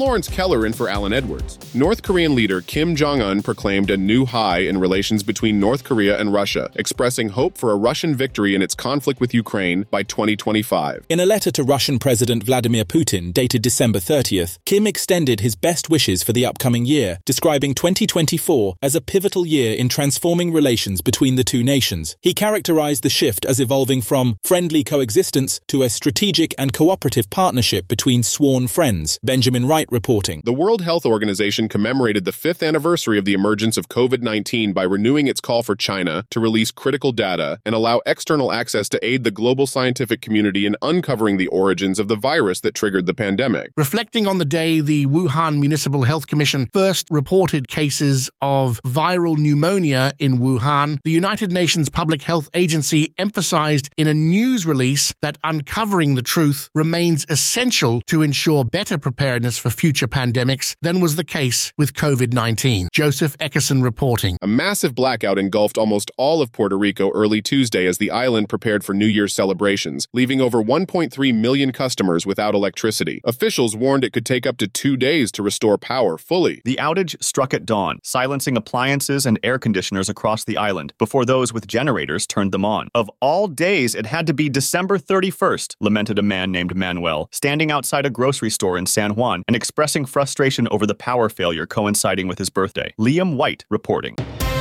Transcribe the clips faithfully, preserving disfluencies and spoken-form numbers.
Lawrence Keller in for Alan Edwards. North Korean leader Kim Jong-un proclaimed a new high in relations between North Korea and Russia, expressing hope for a Russian victory in its conflict with Ukraine by twenty twenty-five. In a letter to Russian President Vladimir Putin dated December thirtieth, Kim extended his best wishes for the upcoming year, describing twenty twenty-four as a pivotal year in transforming relations between the two nations. He characterized the shift as evolving from friendly coexistence to a strategic and cooperative partnership between sworn friends. Benjamin Wright reporting. The World Health Organization commemorated the fifth anniversary of the emergence of COVID nineteen by renewing its call for China to release critical data and allow external access to aid the global scientific community in uncovering the origins of the virus that triggered the pandemic. Reflecting on the day the Wuhan Municipal Health Commission first reported cases of viral pneumonia in Wuhan, the United Nations Public Health Agency emphasized in a news release that uncovering the truth remains essential to ensure better preparedness for future pandemics than was the case with COVID nineteen. Joseph Eckerson reporting. A massive blackout engulfed almost all of Puerto Rico early Tuesday as the island prepared for New Year's celebrations, leaving over one point three million customers without electricity. Officials warned it could take up to two days to restore power fully. The outage struck at dawn, silencing appliances and air conditioners across the island before those with generators turned them on. Of all days, it had to be December thirty-first, lamented a man named Manuel, standing outside a grocery store in San Juan and expressing frustration over the power failure coinciding with his birthday. Liam White reporting.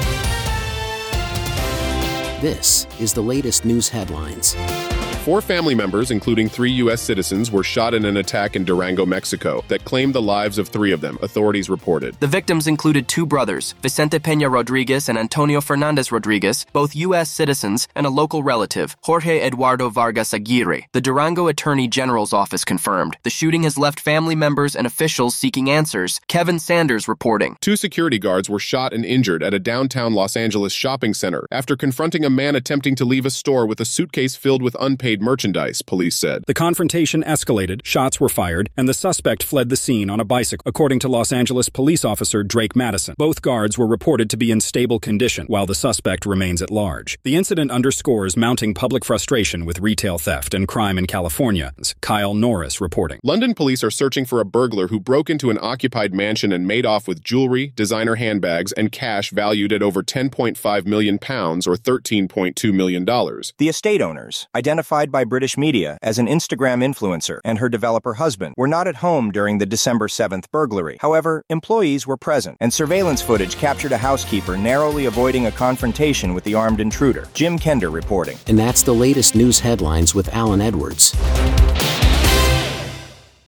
This is the latest news headlines. Four family members, including three U S citizens, were shot in an attack in Durango, Mexico, that claimed the lives of three of them, authorities reported. The victims included two brothers, Vicente Peña Rodriguez and Antonio Fernandez Rodriguez, both U S citizens, and a local relative, Jorge Eduardo Vargas Aguirre. The Durango Attorney General's office confirmed. The shooting has left family members and officials seeking answers. Kevin Sanders reporting. Two security guards were shot and injured at a downtown Los Angeles shopping center after confronting a man attempting to leave a store with a suitcase filled with unpaid merchandise, police said. The confrontation escalated, shots were fired, and the suspect fled the scene on a bicycle, according to Los Angeles police officer Drake Madison. Both guards were reported to be in stable condition, while the suspect remains at large. The incident underscores mounting public frustration with retail theft and crime in California. Kyle Norris reporting. London police are searching for a burglar who broke into an occupied mansion and made off with jewelry, designer handbags, and cash valued at over ten point five million pounds or thirteen point two million dollars. The estate owners, identified by British media as an Instagram influencer and her developer husband, were not at home during the December seventh burglary. However, employees were present, and surveillance footage captured a housekeeper narrowly avoiding a confrontation with the armed intruder. Jim Kender reporting. And that's the latest news headlines with Alan Edwards.